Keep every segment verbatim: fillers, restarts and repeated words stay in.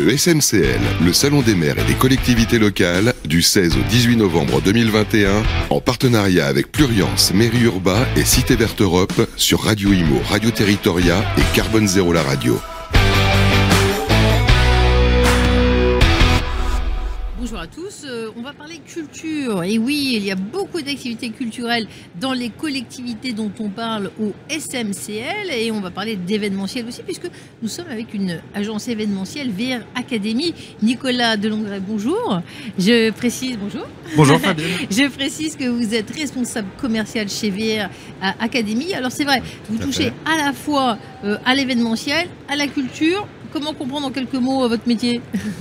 Le S M C L, le Salon des maires et des collectivités locales, du seize au dix-huit novembre deux mille vingt et un, en partenariat avec Pluriance, Mairie Urba et Cité Verte Europe, sur Radio Imo, Radio Territoria et Carbone Zéro la radio. Bonjour à tous, euh, on va parler culture. Et oui, il y a beaucoup d'activités culturelles dans les collectivités dont on parle au S M C L, et on va parler d'événementiel aussi, puisque nous sommes avec une agence événementielle V R Academy. Nicolas Delongray, bonjour. Je précise, bonjour. Bonjour Fabienne. Je précise que vous êtes responsable commercial chez V R Academy. Alors c'est vrai, vous touchez à la fois euh, à l'événementiel, à la culture. Comment comprendre en quelques mots euh, votre métier?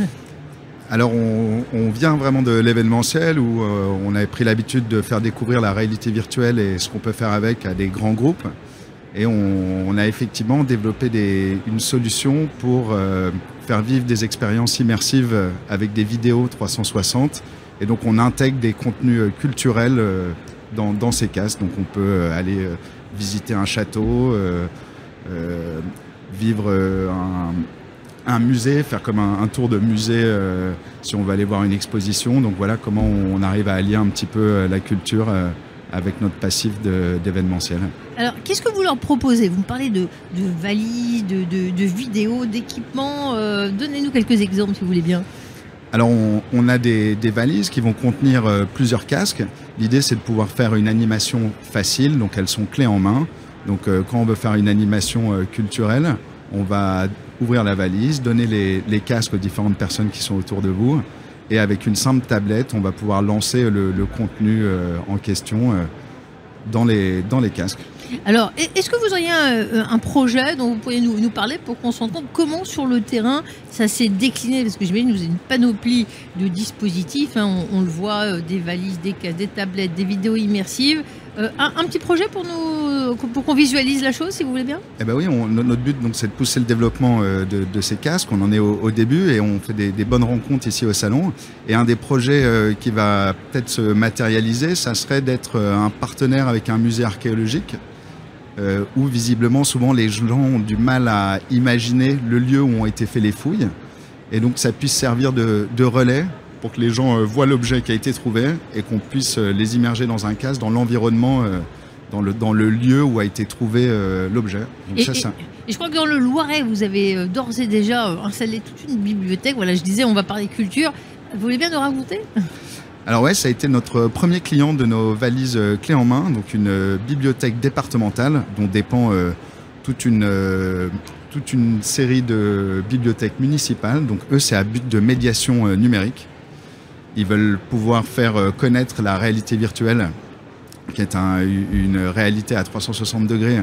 Alors on, on vient vraiment de l'événementiel où euh, on avait pris l'habitude de faire découvrir la réalité virtuelle et ce qu'on peut faire avec à des grands groupes. Et on, on a effectivement développé des, une solution pour euh, faire vivre des expériences immersives avec des vidéos trois cent soixante. Et donc on intègre des contenus culturels euh, dans, dans ces casques. Donc on peut aller euh, visiter un château, euh, euh, vivre euh, un... un musée, faire comme un, un tour de musée euh, si on va aller voir une exposition. Donc voilà comment on arrive à allier un petit peu la culture euh, avec notre passif d'événementiel. Alors, qu'est-ce que vous leur proposez? Vous me parlez de, de valises, de, de, de vidéos, d'équipements. Euh, Donnez-nous quelques exemples si vous voulez bien. Alors, on, on a des, des valises qui vont contenir euh, plusieurs casques. L'idée, c'est de pouvoir faire une animation facile. Donc, elles sont clés en main. Donc, euh, quand on veut faire une animation euh, culturelle, on va ouvrir la valise, donner les, les casques aux différentes personnes qui sont autour de vous, et avec une simple tablette, on va pouvoir lancer le, le contenu euh, en question euh, dans, les, dans les casques. Alors, est-ce que vous auriez un, un projet dont vous pourriez nous, nous parler pour qu'on se rende compte comment sur le terrain ça s'est décliné? Parce que j'imagine que vous avez une panoplie de dispositifs, hein, on, on le voit, euh, des valises, des casques, des tablettes, des vidéos immersives. Euh, un, un petit projet pour nous, pour qu'on visualise la chose, si vous voulez bien? Eh ben oui, on, notre but donc c'est de pousser le développement euh, de, de ces casques. On en est au, au début et on fait des, des bonnes rencontres ici au salon. Et un des projets euh, qui va peut-être se matérialiser, ça serait d'être euh, un partenaire avec un musée archéologique. Euh, où visiblement souvent les gens ont du mal à imaginer le lieu où ont été fait les fouilles, et donc ça puisse servir de, de relais pour que les gens euh, voient l'objet qui a été trouvé et qu'on puisse euh, les immerger dans un casque, dans l'environnement, euh, dans, le, dans le lieu où a été trouvé euh, l'objet. Et, et, et je crois que dans le Loiret, vous avez euh, d'ores et déjà euh, installé toute une bibliothèque. Voilà, je disais, on va parler culture. Vous voulez bien nous raconter? Alors ouais, ça a été notre premier client de nos valises euh, clés en main, donc une euh, bibliothèque départementale dont dépend euh, toute, une, euh, toute une série de bibliothèques municipales. Donc eux, c'est à but de médiation euh, numérique. Ils veulent pouvoir faire euh, connaître la réalité virtuelle, qui est un, une réalité à trois cent soixante degrés,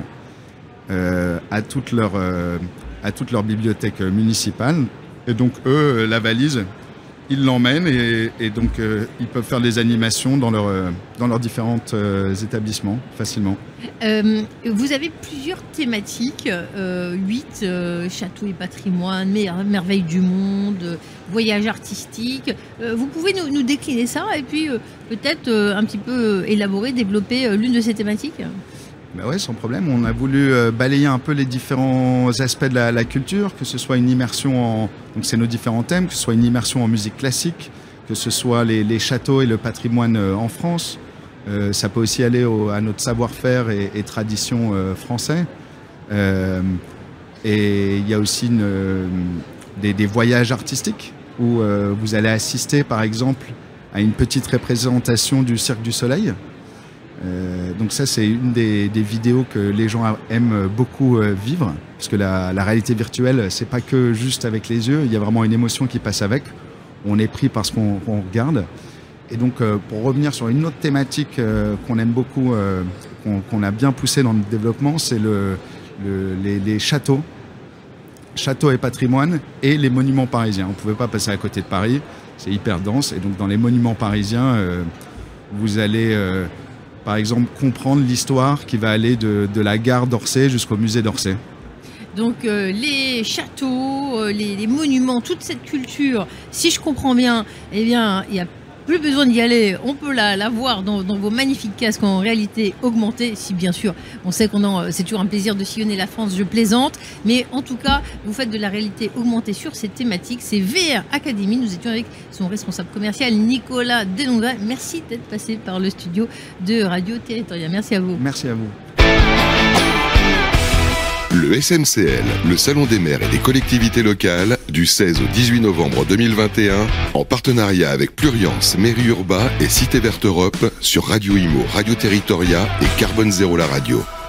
euh, à toutes leurs euh, à toutes leurs bibliothèques municipales. Et donc eux, la valise, ils l'emmènent et, et donc euh, ils peuvent faire des animations dans, leur, euh, dans leurs différents euh, établissements facilement. Euh, vous avez plusieurs thématiques, euh, huit, euh, château et patrimoine, mer merveilles du monde, euh, voyage artistique. Euh, vous pouvez nous, nous décliner ça et puis euh, peut-être euh, un petit peu euh, élaborer, développer euh, l'une de ces thématiques? Ben ouais, sans problème. On a voulu euh, balayer un peu les différents aspects de la, la culture, que ce soit une immersion en... Donc c'est nos différents thèmes, que ce soit une immersion en musique classique, que ce soit les, les châteaux et le patrimoine euh, en France. Euh, ça peut aussi aller au, à notre savoir-faire et, et tradition euh, français. Euh, et il y a aussi une, euh, des, des voyages artistiques où euh, vous allez assister par exemple à une petite représentation du Cirque du Soleil. Euh, donc ça, c'est une des, des vidéos que les gens aiment beaucoup euh, vivre, parce que la, la réalité virtuelle, c'est pas que juste avec les yeux, il y a vraiment une émotion qui passe avec. On est pris par ce qu'on qu'on regarde. Et donc, euh, pour revenir sur une autre thématique euh, qu'on aime beaucoup, euh, qu'on qu'on a bien poussé dans le développement, c'est le, le, les, les châteaux, châteaux et patrimoine, et les monuments parisiens. On ne pouvait pas passer à côté de Paris, c'est hyper dense. Et donc, dans les monuments parisiens, euh, vous allez... Euh, par exemple, comprendre l'histoire qui va aller de, de la gare d'Orsay jusqu'au musée d'Orsay. Donc euh, les châteaux, euh, les, les monuments, toute cette culture, si je comprends bien, eh bien, il y a plus besoin d'y aller. On peut la, la voir dans, dans vos magnifiques casques en réalité augmentée, si bien sûr, on sait qu'on en, c'est toujours un plaisir de sillonner la France, je plaisante. Mais en tout cas, vous faites de la réalité augmentée sur cette thématique. C'est V R Academy. Nous étions avec son responsable commercial, Nicolas Delonga. Merci d'être passé par le studio de Radio Territoria. Merci à vous. Merci à vous. Le S M C L, le Salon des maires et des collectivités locales, du seize au dix-huit novembre deux mille vingt et un, en partenariat avec Pluriance, Mairie Urbain et Cité Verte Europe sur Radio Imo, Radio Territoria et Carbone Zéro la radio.